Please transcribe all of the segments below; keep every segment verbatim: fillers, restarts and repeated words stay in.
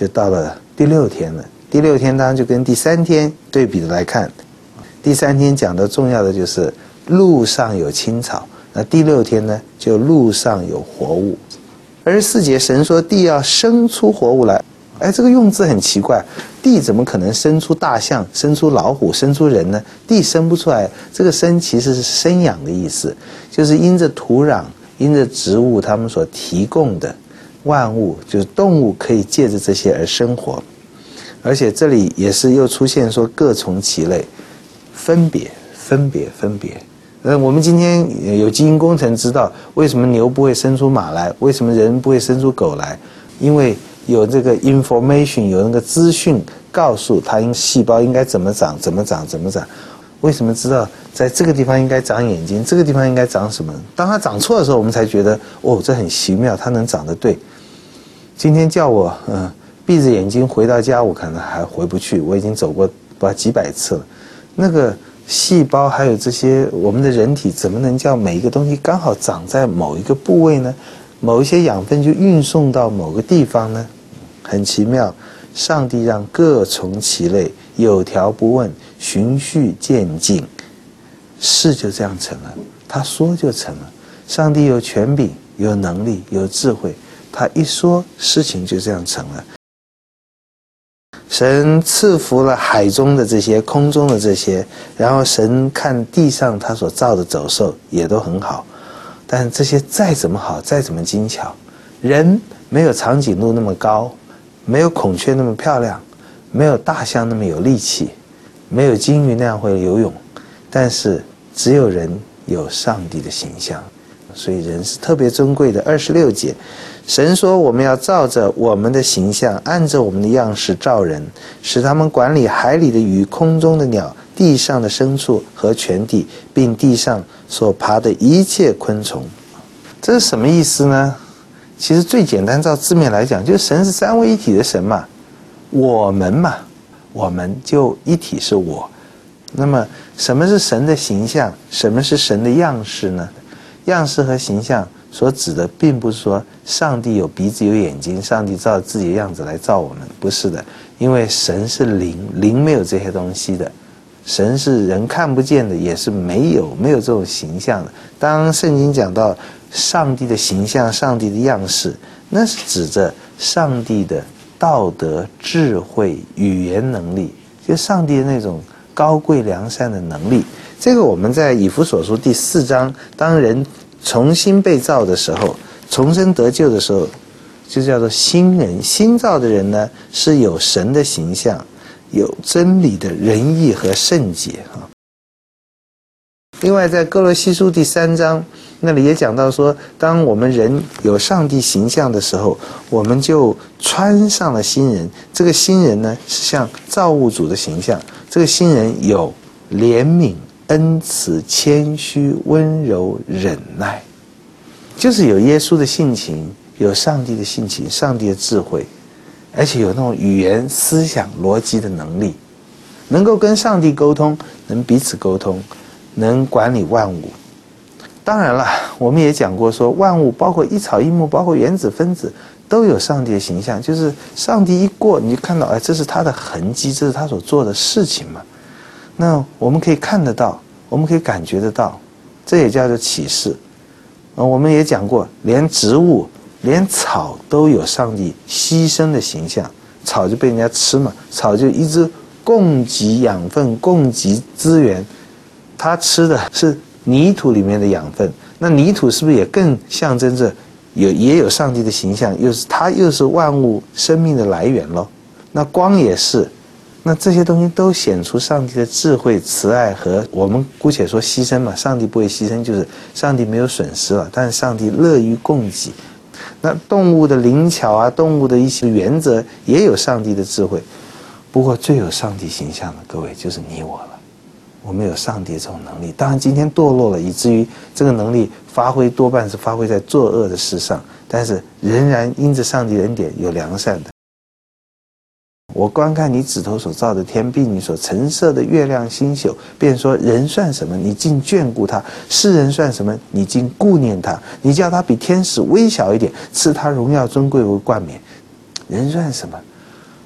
就到了第六天了。第六天当然就跟第三天对比的来看，第三天讲的重要的就是路上有青草，那第六天呢就路上有活物。二十四节神说地要生出活物来，哎，这个用字很奇怪，地怎么可能生出大象、生出老虎、生出人呢？地生不出来，这个生其实是生养的意思，就是因着土壤、因着植物它们所提供的万物，就是动物可以借着这些而生活。而且这里也是又出现说各从其类，分别分别分别。呃，我们今天有基因工程知道为什么牛不会生出马来，为什么人不会生出狗来，因为有这个 information， 有那个资讯告诉它应细胞应该怎么长怎么长怎么长。为什么知道在这个地方应该长眼睛，这个地方应该长什么？当它长错的时候我们才觉得哦，这很奇妙，它能长得对。今天叫我嗯、呃闭着眼睛回到家，我可能还回不去，我已经走过不知道几百次了。那个细胞还有这些我们的人体怎么能叫每一个东西刚好长在某一个部位呢？某一些养分就运送到某个地方呢？很奇妙，上帝让各从其类，有条不紊，循序渐进，事就这样成了，他说就成了。上帝有权柄，有能力，有智慧，他一说事情就这样成了。神赐福了海中的这些，空中的这些，然后神看地上他所造的走兽也都很好，但这些再怎么好，再怎么精巧，人没有长颈鹿那么高，没有孔雀那么漂亮，没有大象那么有力气，没有鲸鱼那样会游泳，但是只有人有上帝的形象，所以人是特别尊贵的。二十六节神说我们要照着我们的形象，按着我们的样式造人，使他们管理海里的鱼，空中的鸟，地上的牲畜和全地，并地上所爬的一切昆虫。这是什么意思呢？其实最简单照字面来讲，就是神是三位一体的神嘛，我们嘛，我们就一体是我。那么什么是神的形象，什么是神的样式呢？样式和形象所指的并不是说上帝有鼻子有眼睛，上帝照自己的样子来造我们，不是的，因为神是灵，灵没有这些东西的，神是人看不见的，也是没有没有这种形象的。当圣经讲到上帝的形象，上帝的样式，那是指着上帝的道德、智慧、语言能力，就上帝的那种高贵良善的能力。这个我们在以弗所书第四章，当人重新被造的时候，重生得救的时候，就叫做新人。新造的人呢，是有神的形象，有真理的仁义和圣洁。另外在哥罗西书第三章那里也讲到说，当我们人有上帝形象的时候，我们就穿上了新人。这个新人呢，是像造物主的形象，这个新人有怜悯、恩慈、谦虚、温柔、忍耐，就是有耶稣的性情，有上帝的性情，上帝的智慧，而且有那种语言、思想、逻辑的能力，能够跟上帝沟通，能彼此沟通，能管理万物。当然了，我们也讲过说，万物包括一草一木，包括原子分子，都有上帝的形象，就是上帝一过，你就看到，哎，这是他的痕迹，这是他所做的事情嘛。那我们可以看得到，我们可以感觉得到，这也叫做启示。我们也讲过，连植物连草都有上帝牺牲的形象，草就被人家吃嘛，草就一直供给养分，供给资源，它吃的是泥土里面的养分，那泥土是不是也更象征着有也有上帝的形象，又是它又是万物生命的来源咯。那光也是，那这些东西都显出上帝的智慧、慈爱和我们姑且说牺牲嘛，上帝不会牺牲，就是上帝没有损失了，但是上帝乐于供给。那动物的灵巧啊，动物的一些原则也有上帝的智慧，不过最有上帝形象的各位就是你我了。我们有上帝这种能力，当然今天堕落了，以至于这个能力发挥多半是发挥在作恶的事上，但是仍然因着上帝的恩典有良善的。我观看你指头所造的天，并你所陈设的月亮星宿，便说人算什么，你竟眷顾他；世人算什么，你竟顾念他。你叫他比天使微小一点，赐他荣耀尊贵为冠冕。人算什么？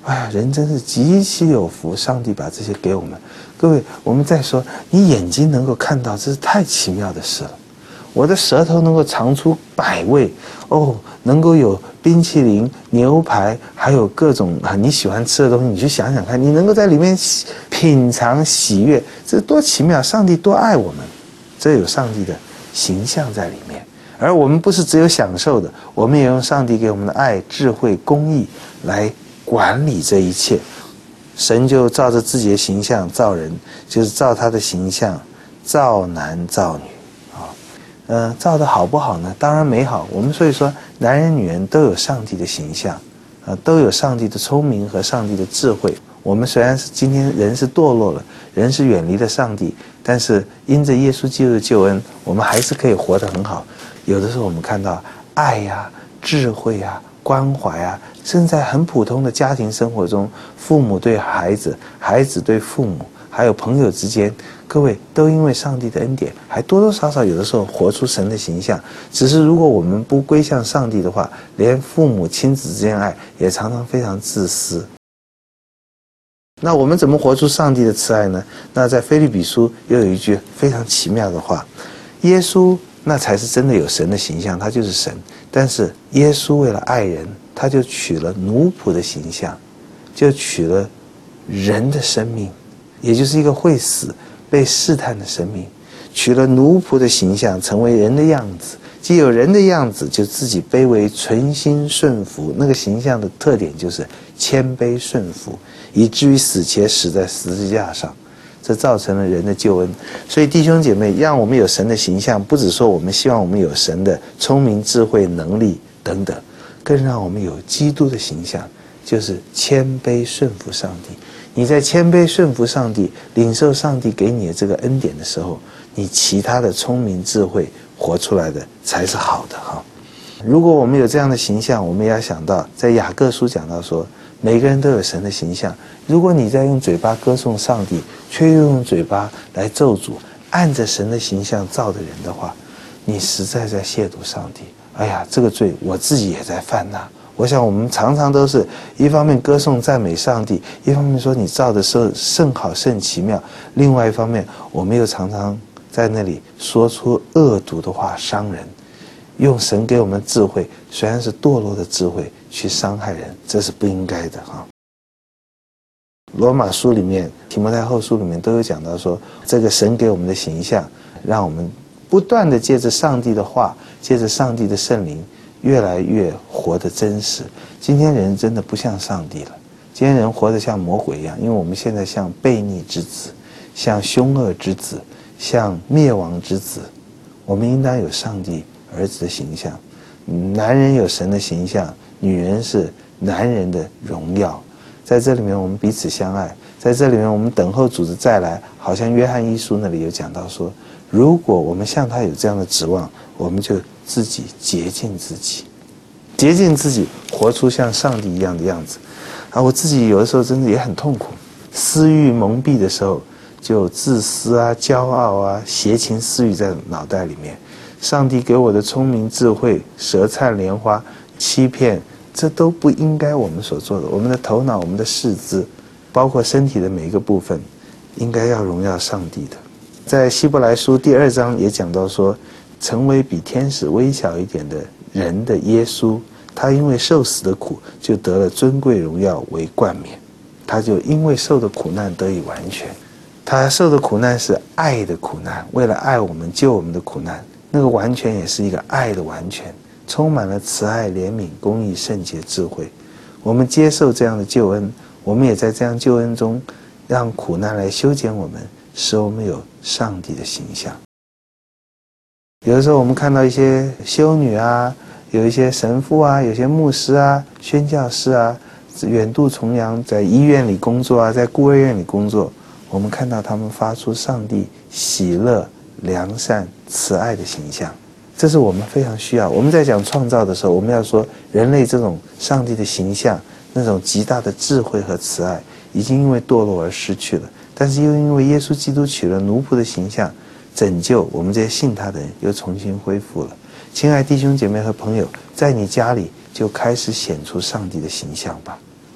哎呀，人真是极其有福，上帝把这些给我们。各位，我们再说，你眼睛能够看到，这是太奇妙的事了。我的舌头能够尝出百味，哦，能够有冰淇淋、牛排，还有各种啊你喜欢吃的东西，你去想想看，你能够在里面品尝喜悦，这多奇妙！上帝多爱我们，这有上帝的形象在里面。而我们不是只有享受的，我们也用上帝给我们的爱、智慧、公义来管理这一切。神就照着自己的形象造人，就是照他的形象造男造女。呃，造的好不好呢？当然美好。我们所以说，男人女人都有上帝的形象，呃，都有上帝的聪明和上帝的智慧。我们虽然是今天人是堕落了，人是远离了上帝，但是因着耶稣基督的救恩，我们还是可以活得很好。有的时候我们看到爱呀、智慧呀、关怀啊，甚至在很普通的家庭生活中，父母对孩子，孩子对父母，还有朋友之间，各位都因为上帝的恩典，还多多少少有的时候活出神的形象。只是如果我们不归向上帝的话，连父母亲子之间爱也常常非常自私。那我们怎么活出上帝的慈爱呢？那在腓立比书又有一句非常奇妙的话，耶稣那才是真的有神的形象，他就是神。但是耶稣为了爱人，他就取了奴仆的形象，就取了人的生命，也就是一个会死被试探的生命，取了奴仆的形象，成为人的样子。既有人的样子，就自己卑微，存心顺服。那个形象的特点就是谦卑顺服，以至于死，且死在十字架上。这造成了人的救恩。所以弟兄姐妹，让我们有神的形象，不只说我们希望我们有神的聪明、智慧、能力等等，更让我们有基督的形象，就是谦卑顺服上帝。你在谦卑顺服上帝，领受上帝给你的这个恩典的时候，你其他的聪明智慧活出来的才是好的哈。如果我们有这样的形象，我们也要想到，在雅各书讲到说，每个人都有神的形象。如果你在用嘴巴歌颂上帝，却又用嘴巴来咒诅按着神的形象造的人的话，你实在在亵渎上帝。哎呀，这个罪我自己也在犯呐。我想我们常常都是一方面歌颂赞美上帝，一方面说你造的时候甚好甚奇妙，另外一方面我们又常常在那里说出恶毒的话伤人，用神给我们的智慧，虽然是堕落的智慧，去伤害人，这是不应该的哈。罗马书里面、提摩太后书里面都有讲到说，这个神给我们的形象，让我们不断的借着上帝的话，借着上帝的圣灵，越来越活得真实。今天人真的不像上帝了，今天人活得像魔鬼一样，因为我们现在像悖逆之子，像凶恶之子，像灭亡之子。我们应当有上帝儿子的形象，男人有神的形象，女人是男人的荣耀。在这里面我们彼此相爱，在这里面我们等候主的再来。好像约翰一书那里有讲到说，如果我们向他有这样的指望，我们就自己洁净自己，洁净自己，活出像上帝一样的样子。啊，我自己有的时候真的也很痛苦，私欲蒙蔽的时候，就自私啊、骄傲啊、邪情私欲在脑袋里面。上帝给我的聪明智慧、舌灿莲花、欺骗，这都不应该我们所做的。我们的头脑、我们的四肢，包括身体的每一个部分，应该要荣耀上帝的。在希伯来书第二章也讲到说，成为比天使微小一点的人的耶稣，他因为受死的苦，就得了尊贵荣耀为冠冕。他就因为受的苦难得以完全。他受的苦难是爱的苦难，为了爱我们、救我们的苦难。那个完全也是一个爱的完全，充满了慈爱、怜悯、公义、圣洁、智慧。我们接受这样的救恩，我们也在这样救恩中，让苦难来修剪我们，使我们有上帝的形象。有的时候我们看到一些修女啊，有一些神父啊，有些牧师啊、宣教师啊，远渡重洋，在医院里工作啊，在孤儿院里工作，我们看到他们发出上帝喜乐、良善、慈爱的形象。这是我们非常需要。我们在讲创造的时候，我们要说人类这种上帝的形象，那种极大的智慧和慈爱，已经因为堕落而失去了。但是又因为耶稣基督取了奴仆的形象，拯救我们这些信他的人，又重新恢复了。亲爱弟兄姐妹和朋友，在你家里就开始显出上帝的形象吧。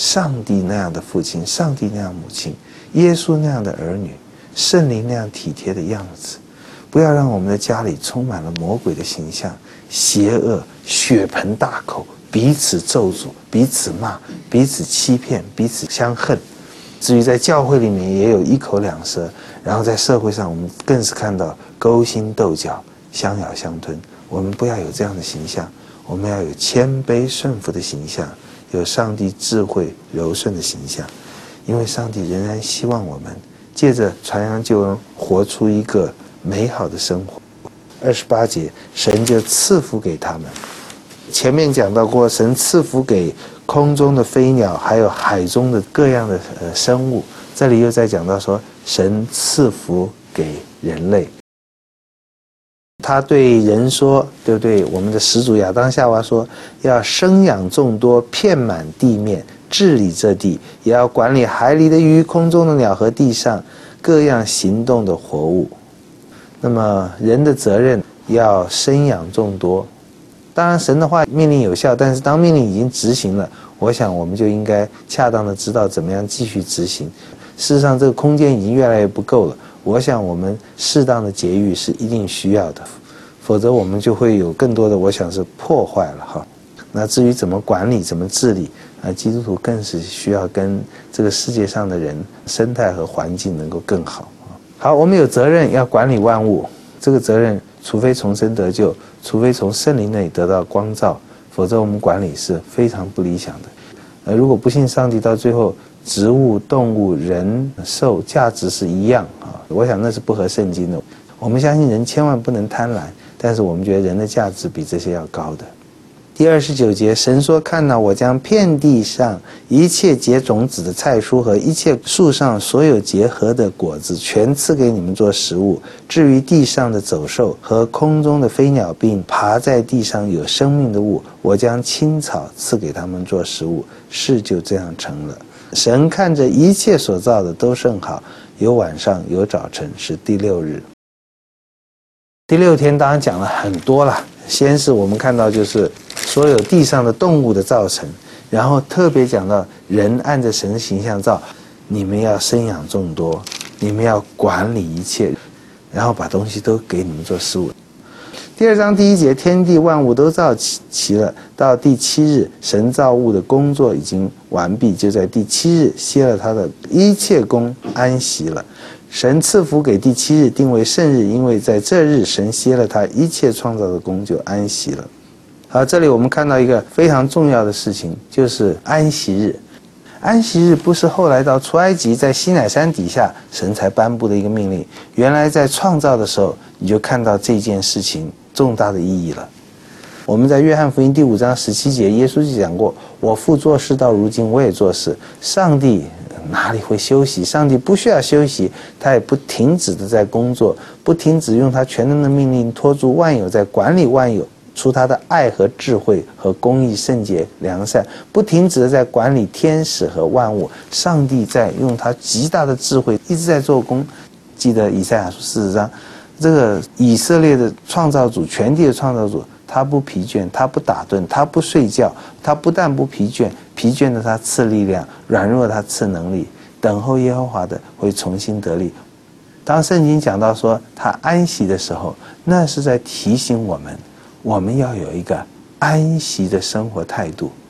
上帝那样的父亲，上帝那样母亲，耶稣那样的儿女，圣灵那样体贴的样子。不要让我们的家里充满了魔鬼的形象，邪恶，血盆大口，彼此咒诅，彼此骂，彼此欺骗，彼此相恨。至于在教会里面也有一口两舌，然后在社会上我们更是看到勾心斗角，相咬相吞。我们不要有这样的形象，我们要有谦卑顺服的形象，有上帝智慧柔顺的形象。因为上帝仍然希望我们借着传扬救恩活出一个美好的生活。二十八节，神就赐福给他们。前面讲到过，神赐福给空中的飞鸟，还有海中的各样的呃生物。这里又在讲到说，神赐福给人类。他对人说，对不对？我们的始祖亚当夏娃说，要生养众多，遍满地面，治理这地，也要管理海里的鱼、空中的鸟和地上各样行动的活物。那么人的责任要生养众多。当然神的话命令有效，但是当命令已经执行了，我想我们就应该恰当的知道怎么样继续执行。事实上这个空间已经越来越不够了，我想我们适当的节育是一定需要的，否则我们就会有更多的我想是破坏了哈。那至于怎么管理怎么治理啊，基督徒更是需要跟这个世界上的人生态和环境能够更好。好，我们有责任要管理万物，这个责任除非重生得救，除非从圣灵那里得到光照，否则我们管理是非常不理想的。呃，如果不信上帝，到最后植物、动物、人、兽价值是一样啊，我想那是不合圣经的。我们相信人千万不能贪婪，但是我们觉得人的价值比这些要高的。第二十九节，神说：看哪，我将遍地上一切结种子的菜蔬和一切树上所有结核的果子，全赐给你们做食物。至于地上的走兽和空中的飞鸟，并爬在地上有生命的物，我将青草赐给他们做食物。事就这样成了。神看着一切所造的都甚好，有晚上有早晨，是第六日。第六天当然讲了很多了，先是我们看到就是所有地上的动物的造成，然后特别讲到人按着神的形象造，你们要生养众多，你们要管理一切，然后把东西都给你们做食物。第二章第一节，天地万物都造齐了，到第七日神造物的工作已经完毕，就在第七日歇了他的一切工，安息了。神赐福给第七日，定为圣日，因为在这日神歇了他一切创造的工，就安息了。好，这里我们看到一个非常重要的事情，就是安息日。安息日不是后来到出埃及在西乃山底下神才颁布的一个命令，原来在创造的时候你就看到这件事情重大的意义了。我们在约翰福音第五章十七节，耶稣就讲过，我父做事到如今我也做事。上帝哪里会休息？上帝不需要休息，他也不停止的在工作，不停止用他全能的命令托住万有，在管理万有，出他的爱和智慧和公义、圣洁、良善，不停止的在管理天使和万物。上帝在用他极大的智慧一直在做工。记得以赛亚书四十章，这个以色列的创造主，全地的创造主，他不疲倦，他不打盹，他不睡觉，他不但不疲倦，疲倦的他赐力量，软弱的他赐能力。等候耶和华的会重新得力。当圣经讲到说他安息的时候，那是在提醒我们，我们要有一个安息的生活态度。